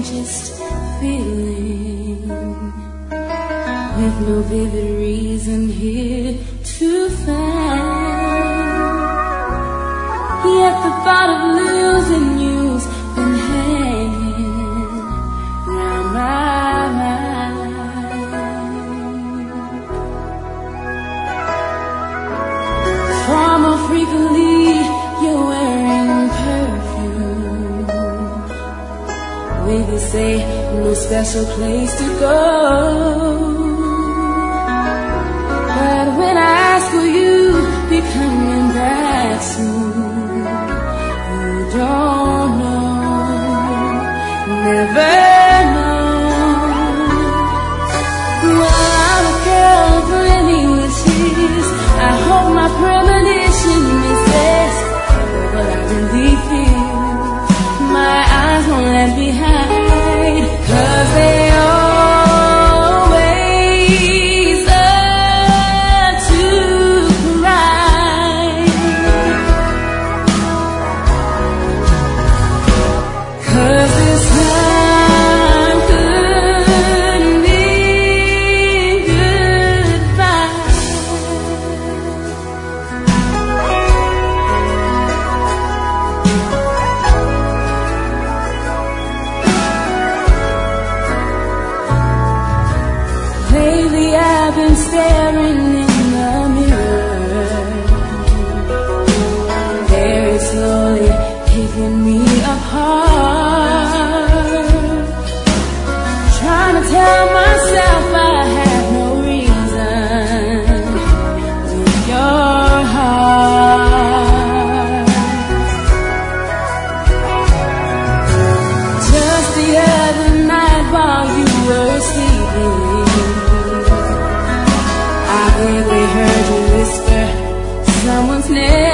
strangest feeling, with no vivid reason here to find. Yet the thought of losing you's been hanging round my mind. Far more frequently you're wearing perfume, with you say no special place to go. But when I ask will you be coming back soon, you don't know, never know. Well, I'm a girl of many wishes. I hope my premonition misses, but I really feel my eyes won't let me hide, 'cause they always are to cry. 'Cause this time couldn't mean goodbye. Lately I've been staring in the mirror, very slowly picking me apart, trying to tell myself I have no reason with your heart. Just the other night while you were sleeping, I vaguely heard you whisper someone's name.